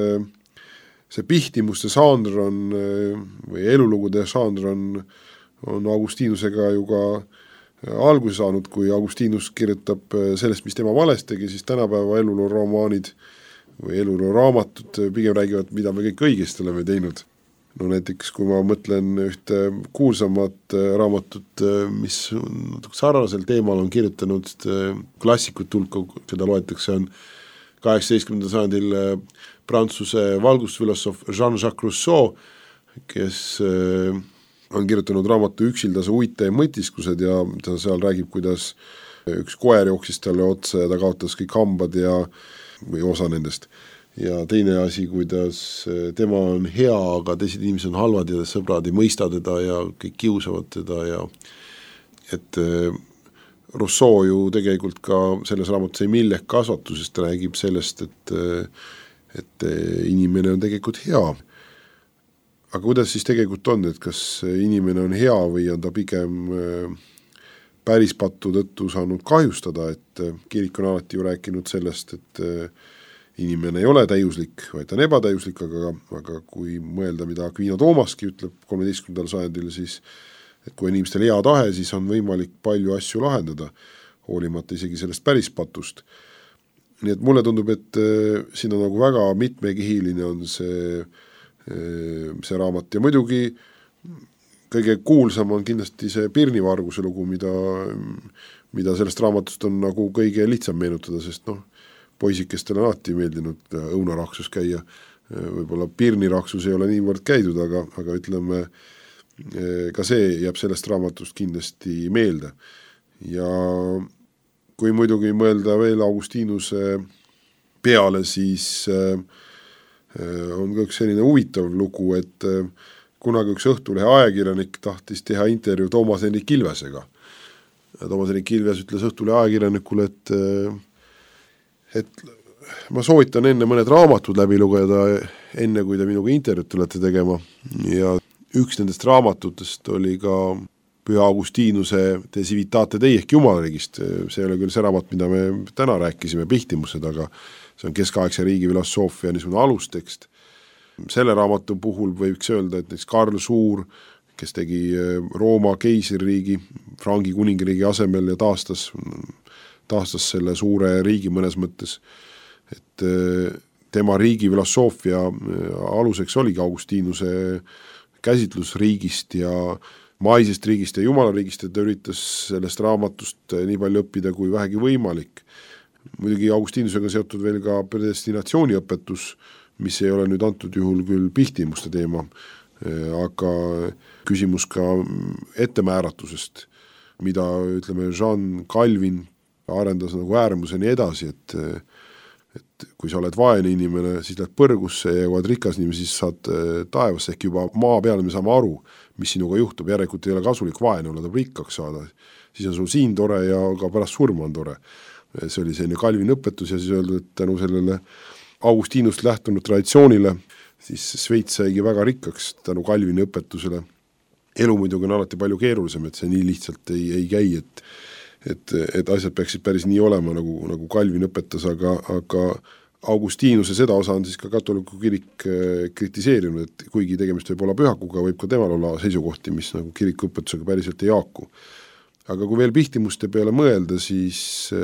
Speaker 3: see pihtimuste žanr on, või elulugude žanr on Augustinusega ju ka alguse saanud, kui Augustinus kirjutab sellest, mis tema valesti tegi, siis tänapäeva elulooraamaanid või elulooraamatud pigem räägivad, mida me kõik õigesti oleme teinud. No näiteks, kui ma mõtlen ühte kuulsamat raamatut, mis sarnasel teemal on kirjutanud klassikut hulka, seda loetakse, on 18. sajandil Prantsuse valgusfilosoof Jean-Jacques Rousseau, kes on kirjutanud raamatu Üksildase uite mõtiskused ja ta seal räägib, kuidas üks koer jooksis talle otsa ja ta kaotas kõik hambad või osa nendest. Ja teine asi, kuidas tema on hea, aga teised inimesed on halvad ja sõbrad ei mõista teda ja kõik kiusavad teda ja et Rousseau ju tegelikult ka selles raamatus ei millek kasvatusest, ta räägib sellest, et inimene on tegelikult hea. Aga kuidas siis tegelikult on, et kas inimene on hea või on ta pigem pärispattu tõttu saanud kahjustada, et kirik on alati ju rääkinud sellest, et inimene ei ole täiuslik, vaid ta on ebatäiuslik, aga kui mõelda, mida Aquino Toomaski ütleb 13. sajandil, siis et kui inimestel hea tahe, siis on võimalik palju asju lahendada, hoolimata isegi sellest pärispatust. Nii et mulle tundub, et siin on nagu väga mitmekihiline on see raamat ja muidugi kõige kuulsam on kindlasti see Pirni varguse lugu, mida sellest raamatust on nagu kõige lihtsam meenutada, sest poisikestel on alati meeldinud õunaraksus käia, võib-olla Pirni raksus ei ole niivõrd käidud, aga ütleme, ka see jääb sellest raamatust kindlasti meelde. Ja kui muidugi mõelda veel Augustinuse peale, siis on ka üks selline huvitav lugu, et kunagi üks Õhtulehe ajakirjanik tahtis teha intervjuu Toomas Hendrik Ilvesega. Toomas Hendrik Ilves ütles Õhtulehe ajakirjanikule, et ma soovitan enne mõned raamatud läbi lugeda, enne kui te minuga intervjuud tulete tegema. Ja üks nendest raamatutest oli ka Püha Augustinuse De Civitate Dei ehk Jumalariigist. See ei ole küll see raamat, mida me täna rääkisime, Pihtimused, aga see on keskaegse riigi filosoofia niisugune alustekst. Selle raamatu puhul võiks öelda, et näiteks Karl Suur, kes tegi Rooma keisririigi, Frangi kuningriigi asemel ja taastas selle suure riigi mõnes mõttes, et tema riigi filosoofia aluseks oligi Augustinuse käsitlus riigist ja maisest riigist ja jumalariigist, et ta üritas sellest raamatust nii palju õppida kui vähegi võimalik. Muidugi Augustinusega seotud veel ka predestinatsiooniõpetus, mis ei ole nüüd antud juhul küll pihtimuste teema, aga küsimus ka ettemääratusest, mida ütleme Jean Calvin arendas nagu äärmuseni edasi, et kui sa oled vaene inimene, siis lähed põrgusse ja kui oled rikas inimene, siis saad taevasse, ehk juba maa peale me saame aru, mis sinuga juhtub, järelikult ei ole kasulik vaene olla, tuleb rikkaks saada, siis on sul siin tore ja ka pärast surma on tore. See oli selline Calvin õpetus ja siis öeldud, et tänu sellele Augustinust lähtunud traditsioonile, siis Sveits saigi väga rikkaks tänu Calvini õpetusele. Elu muidugi on alati palju keerulisem, et see nii lihtsalt ei käi, et asjad peaksid päris nii olema, nagu Calvin õpetas, aga Augustinuse seda osa on siis ka katoliku kirik kritiseerinud, et kuigi tegemist võib olla pühakuga, võib ka temal olla seisukohti, mis nagu kiriku õpetusega päriselt ei jaaku. Aga kui veel pihtimuste peale mõelda, siis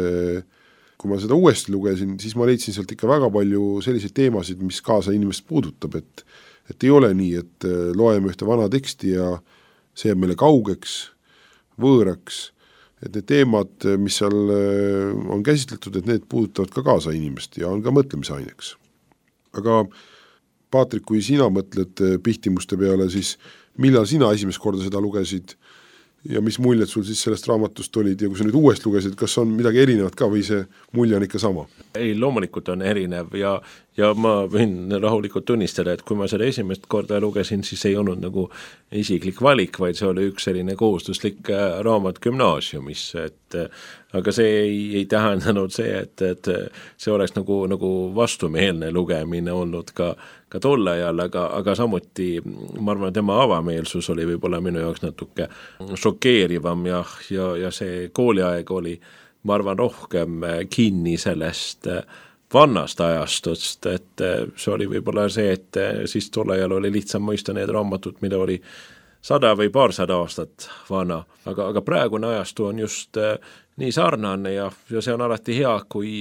Speaker 3: kui ma seda uuesti lugesin, siis ma leidsin sealt ikka väga palju selliseid teemasid, mis kaasa inimest puudutab, et ei ole nii, et loeme ühte vana teksti ja see jääb meile kaugeks, võõraks, et need teemad, mis seal on käsitletud, et need puudutavad ka kaasa inimest ja on ka mõtlemisaineks. Aga Paatrik, kui sina mõtled pihtimuste peale, siis millal sina esimest korda seda lugesid ja mis muljed sul siis sellest raamatust olid ja kui sa nüüd uuesti lugesid, kas on midagi erinevat ka või see mulje on ikka sama?
Speaker 4: Ei, loomulikult on erinev ja ma võin rahulikult tunnistada, et kui ma seda esimest korda lugesin, siis ei olnud nagu isiklik valik, vaid see oli üks selline kohustuslik raamat gümnaasiumis, aga see ei tähendanud see, et see oleks nagu vastumeelne lugemine olnud ka tol ajal, aga samuti ma arvan, tema avameelsus oli võib-olla minu jaoks natuke šokeerivam ja see kooliaeg oli, ma arvan, rohkem kinni sellest vannast ajastust, et see oli võib-olla see, et siis tol ajal oli lihtsam mõista need raamatud, mida oli 100 või paarsada aastat vana, aga praegune ajastu on just nii sarnane ja see on alati hea,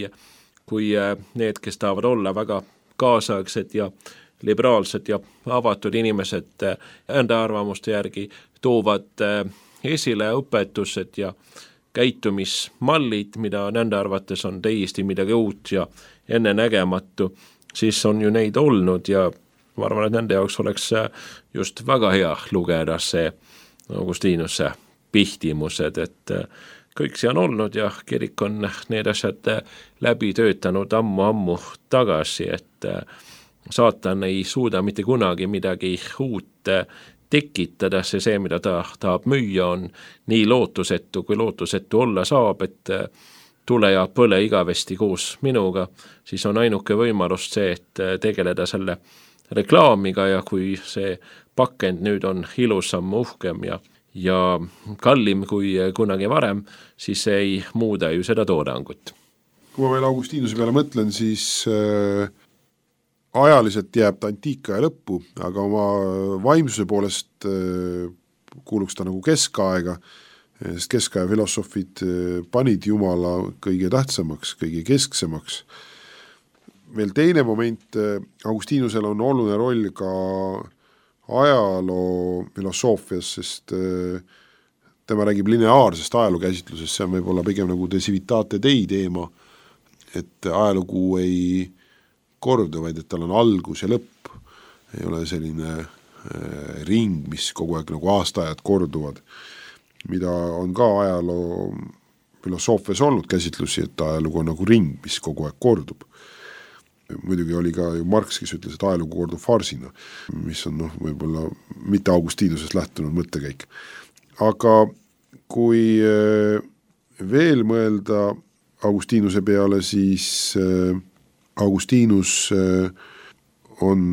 Speaker 4: kui need, kes tahavad olla väga kaasaegsed ja liberaalsed ja avatud inimesed enda arvamuste järgi toovad esile õpetused ja käitumismallid, mida nende arvates on täiesti midagi uut ja ennenägematu, siis on ju neid olnud ja ma arvan, et nende jaoks oleks just väga hea lugeda see Augustinuse pihtimused, et kõik see on olnud ja kirik on need asjad läbi töötanud ammu tagasi, et saatan ei suuda mitte kunagi midagi uut tekitada, see, mida ta tahab müüa, on nii lootusetu, kui lootusetu olla saab, et tule ja põle igavesti koos minuga, siis on ainuke võimalus see, et tegeleda selle reklaamiga ja kui see pakend nüüd on ilusam, uhkem ja ja kallim kui kunagi varem, siis ei muuda ju seda toodangut.
Speaker 3: Kui ma veel Augustinuse peale mõtlen, siis ajaliselt jääb ta antiikaja lõppu, aga oma vaimsuse poolest kuuluks ta nagu keskaega, sest keskaja filosoofid panid Jumala kõige tähtsamaks, kõige kesksemaks. Veel teine moment, Augustinusel on oluline roll ka ajaloo filosoofias, sest tema räägib lineaarsest ajaloo käsitlusest, see on võib-olla pigem nagu de civitate dei teema, et ajalugu ei kordu, vaid et tal on algus ja lõpp, ei ole selline ring, mis kogu aeg nagu aastaajad korduvad, mida on ka ajaloo filosoofias olnud käsitlusi, et ajalugu on nagu ring, mis kogu aeg kordub. Muidugi oli ka ju Marx, kes ütles, et ajalugu kordub farsina, mis on võib-olla mitte Augustinusest lähtunud mõttekäik. Aga kui veel mõelda Augustinuse peale, siis Augustinus on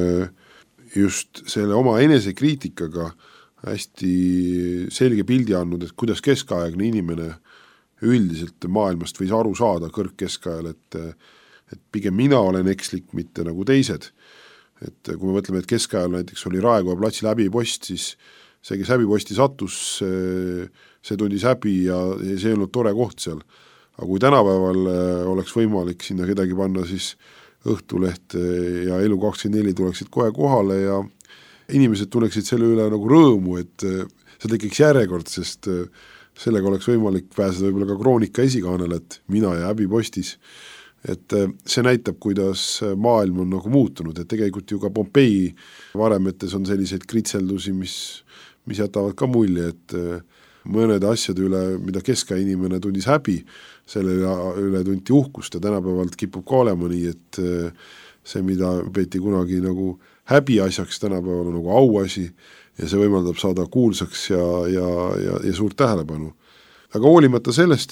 Speaker 3: just selle oma enesekriitikaga hästi selge pildi andnud, et kuidas keskaegne inimene üldiselt maailmast võis aru saada kõrgkeskajal, et pigem mina olen ekslik, mitte nagu teised. Et kui me mõtleme, et keskajal näiteks oli Raekoja platsil häbipost, siis see, kes häbiposti sattus, see tundis häbi ja see ei olnud tore koht seal. Aga kui tänapäeval oleks võimalik sinna kedagi panna, siis Õhtuleht ja Elu24 tuleksid kohe kohale ja inimesed tunneksid selle üle nagu rõõmu, et see tekiks järjekord, sest sellega oleks võimalik pääseda võib-olla ka Kroonika esikaanele, et mina ja häbipostis. Et see näitab, kuidas maailm on nagu muutunud, et tegelikult ju ka Pompei varemetes on selliseid kritseldusi, mis jätavad ka mulje, et mõnede asjade üle, mida keskaja inimene tundis häbi, selle üle tunti uhkust ja tänapäevalt kipub ka olema nii, et see, mida peeti kunagi nagu häbi asjaks, tänapäeval on nagu auasi ja see võimaldab saada kuulsaks ja suurt tähelepanu. Aga hoolimata sellest,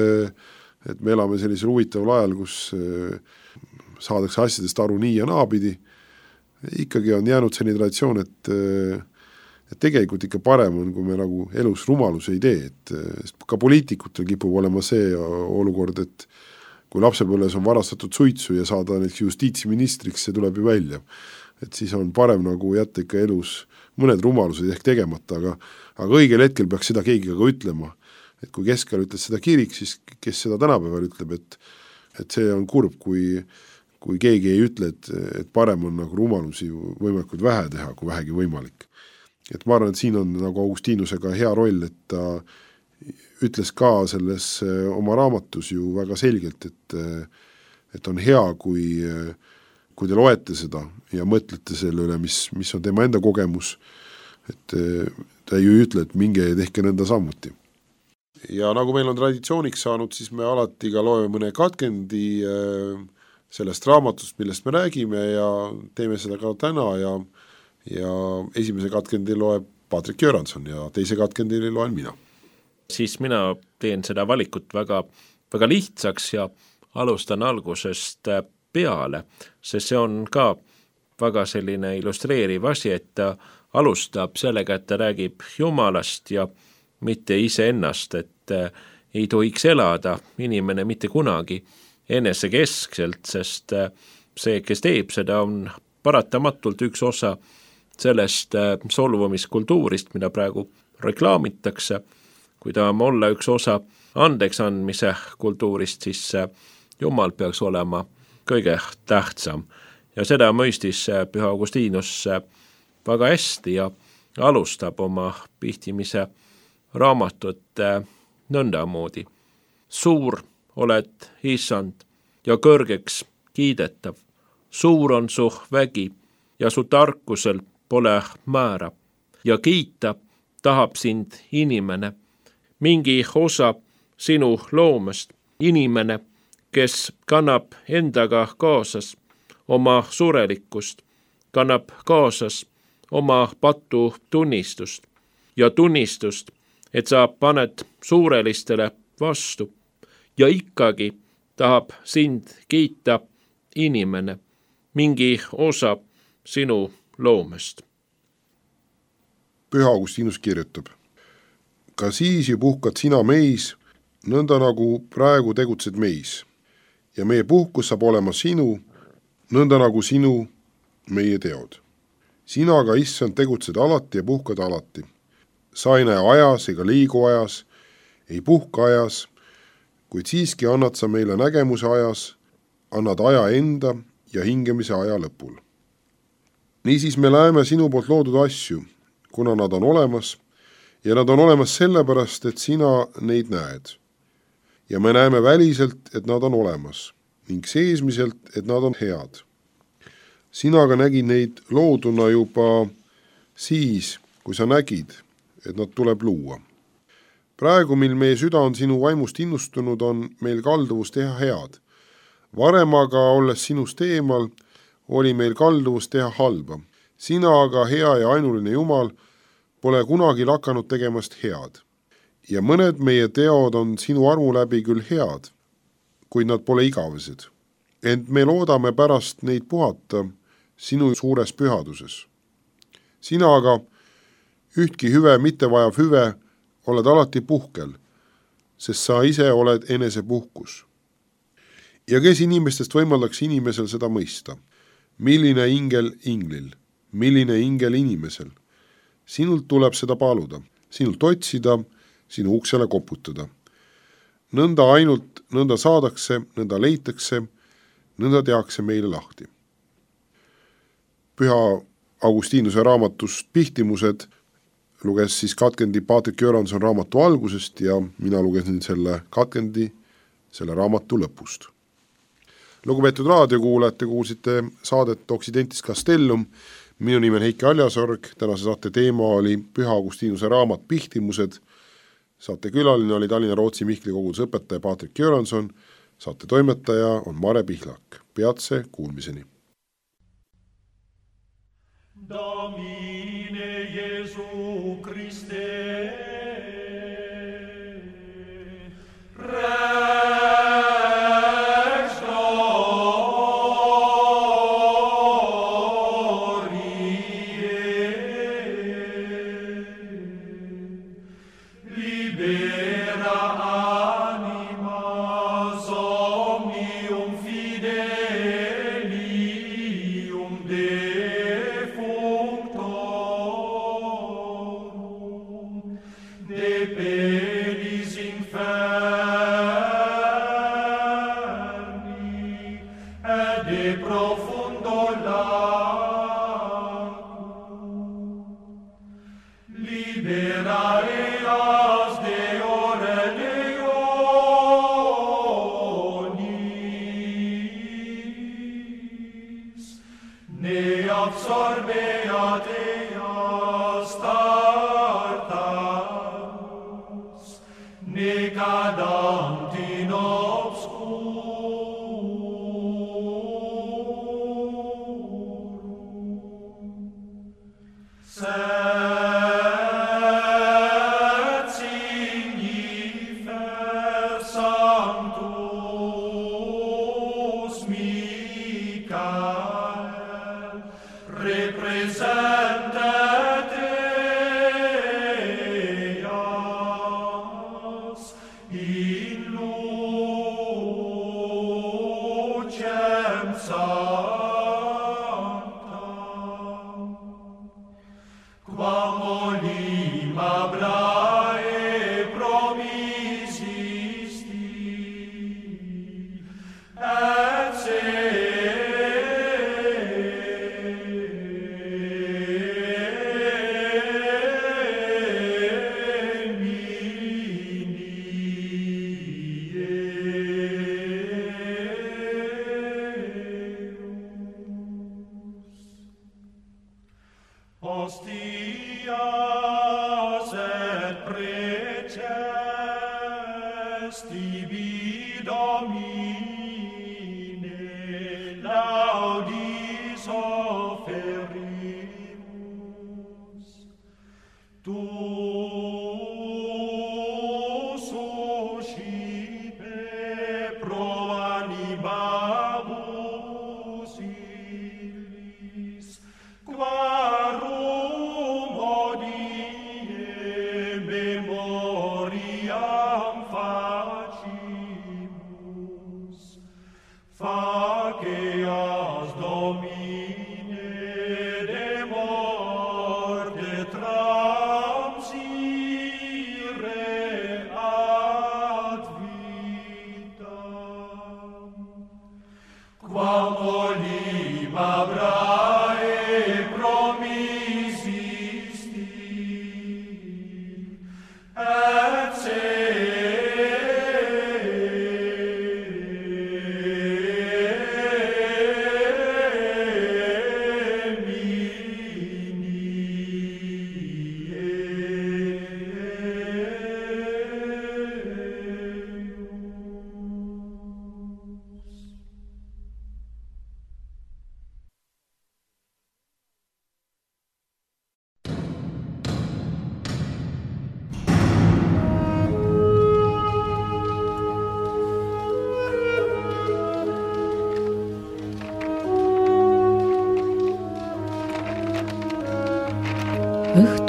Speaker 3: et me elame sellisel huvitaval ajal, kus saadakse asjadest aru nii ja naapidi, ikkagi on jäänud selline traditsioon, et tegelikult ikka parem on, kui me nagu elus rumalus ei tee, et ka poliitikutel kipub olema see olukord, et kui lapsepõlves on varastatud suitsu ja saada näiteks justiitsministriks, see tuleb ju välja. Et siis on parem nagu jätta ikka elus mõned rumalused ehk tegemata, aga õigel hetkel peaks seda keegi ka ütlema. Et kui keskel ütles seda kirik, siis kes seda tänapäeval ütleb, et see on kurb, kui keegi ei ütle, et parem on nagu rumalusi võimalikult vähe teha, kui vähegi võimalik. Et ma arvan, et siin on nagu Augustinusega hea roll, et ta ütles ka selles oma raamatus ju väga selgelt, et on hea, kui te loete seda ja mõtlete selle üle, mis on tema enda kogemus, et ta ju ütle, et minge ja tehke nõnda samuti. Ja nagu meil on traditsiooniks saanud, siis me alati ka loeme mõne katkendi sellest raamatust, millest me räägime ja teeme seda ka täna ja esimese katkendi loeb Patrik Jõranson ja teise katkendi loen mina.
Speaker 4: Siis mina teen seda valikut väga, väga lihtsaks ja alustan algusest peale, sest see on ka väga selline illustreeriv asi, et ta alustab sellega, et ta räägib Jumalast ja mitte iseennast, et ei tohiks elada inimene mitte kunagi enesekeskselt, sest see, kes teeb seda, on paratamatult üks osa sellest solvumiskultuurist, mida praegu reklaamitakse. Kui ta olla üks osa andeks andmise kultuurist, siis Jumal peaks olema kõige tähtsam. Ja seda mõistis Püha Augustinus väga hästi ja alustab oma pihtimise raamatut nõndamoodi. Suur oled, Issand, ja kõrgeks kiidetav. Suur on su vägi ja su tarkusel pole määra ja kiita tahab sind inimene, mingi osa sinu loomest, inimene, kes kannab endaga kaasas oma surelikkust, kannab kaasas oma patu tunnistust ja tunnistust, et sa paned suurelistele vastu ja ikkagi tahab sind kiita inimene, mingi osa sinu loomest.
Speaker 3: Püha Augustinus kirjutab. ka siis ju puhkad sina meis, nõnda nagu praegu tegutsed meis. Ja meie puhkus saab olema sinu, nõnda nagu sinu meie teod. Sina aga, issand, tegutsed alati ja puhkad alati. Sa ei näe ajas ega liigu ajas, ei puhka ajas, kuid siiski annad sa meile nägemuse ajas, annad aja enda ja hingemise aja lõpul. Niisiis me näeme sinu poolt loodud asju, kuna nad on olemas, ja nad on olemas sellepärast, et sina neid näed. Ja me näeme väliselt, et nad on olemas, ning seesmiselt, et nad on head. Sina aga nägid neid looduna juba siis, kui sa nägid, et nad tuleb luua. Praegu, mil meie süda on sinu vaimust innustunud, on meil kalduvus teha head. Varem aga, olles sinust eemal, oli meil kalduvus teha halba. Sina aga, hea ja ainuline Jumal, pole kunagi lakanud tegemast head. Ja mõned meie teod on sinu armu läbi küll head, kuid nad pole igavesed. Ent me loodame pärast neid puhata sinu suures pühaduses. Sina aga, ühtki hüve mitte vajav hüve, oled alati puhkel, sest sa ise oled enese puhkus. Ja kes inimestest võimaldaks inimesel seda mõista? Milline ingel inglil? Milline ingel inimesel? Sinult tuleb seda paluda, sinult otsida, sinu uksele koputada. Nõnda ainult, nõnda saadakse, nõnda leitakse, nõnda tehakse meile lahti. Püha Augustinuse raamatust Pihtimused luges siis katkendi Patrik Göranson raamatu algusest ja mina lugesin selle katkendi selle raamatu lõpust. Lugupeetud raadiokuulajad, te kuulsite saadet Occidentis Castellum. Minu nimi on Heiki Aljasorg, tänase saate teema oli Püha Augustinuse raamat Pihtimused. Saate külaline oli Tallinna Rootsi Mihkli koguduse õpetaja Patrik Göranson, saate toimetaja on Mare Pihlak. Peatse kuulmiseni.
Speaker 5: Domine Jesu Christe,
Speaker 6: Quarum hodie memoriam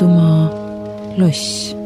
Speaker 2: Õhtumaa loss.